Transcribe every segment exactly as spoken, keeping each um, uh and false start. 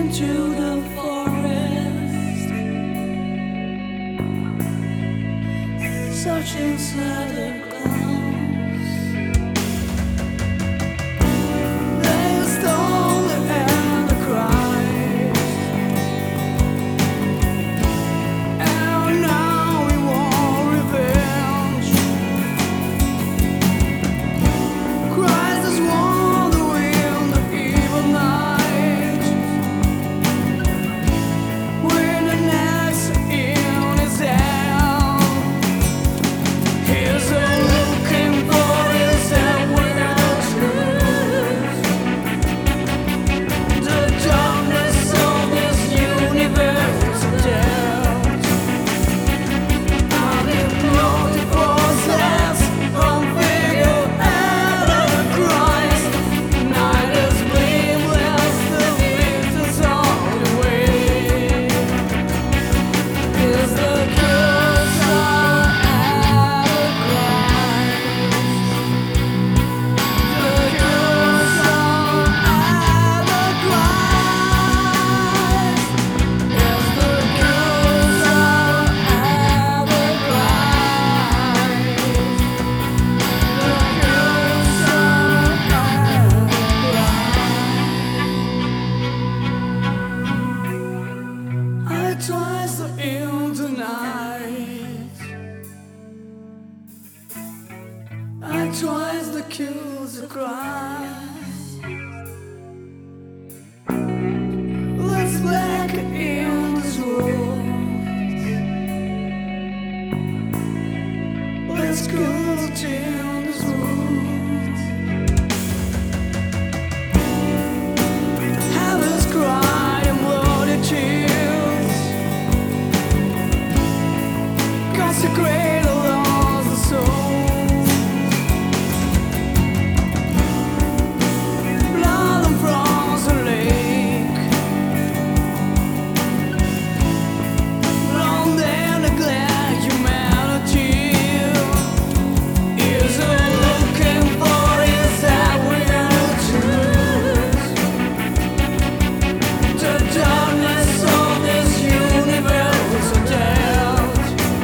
into the forest, searching inside the clouds. They stole the and the cries, and now we want revenge. Cries as wander in the evil night, when the next in his hand. Here's a looking for his hand without truth. The darkness of this universe of doubt. Unhypnotic process from figure out of Christ. Night is blameless, the victors all the way. Is the curse of Christ. The curse of Christ. Is the curse of I twice the ill tonight. I twice the kills the Christ. Let's black in this world. Let's go to this world. Heaven's cry and bloody tears. Consecrate the laws of soul. Blood and frozen lake. Long there neglect humanity. Is a looking for his that will choose. The darkness of this universe of doubt.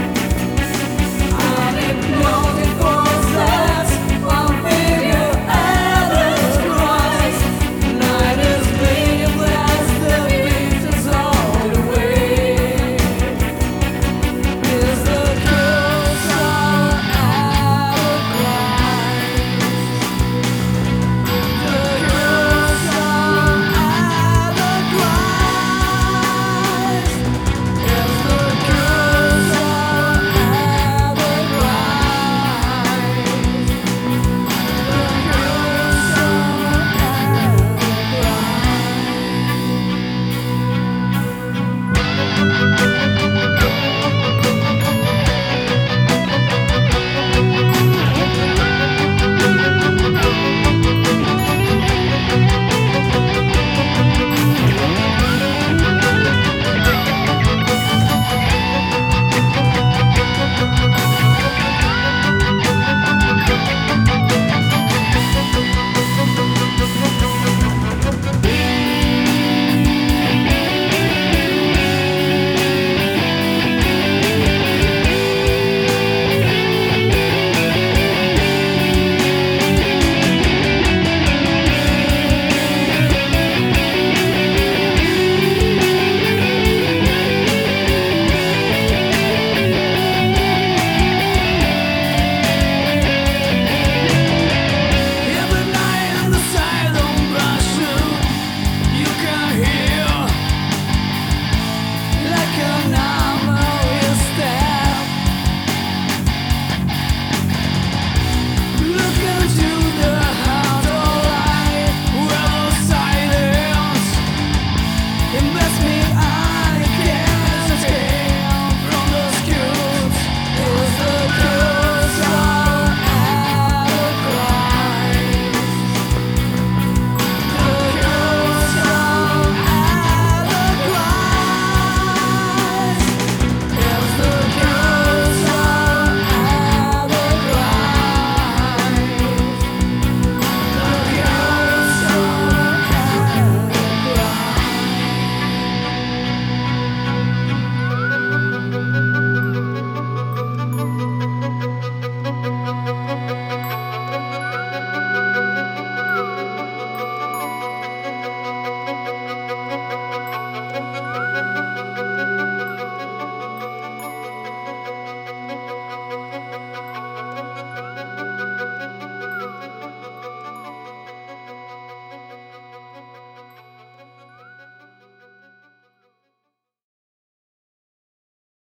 Unhypnotic process, one figure out of Christ. Night is blameless, the victors all the way. Is the curse of Christ. The curse of Christ. Is the curse of Every night on the silent brushing, you can hear like an armor is stabbed. Look into the heart of light, where the silence invest me. I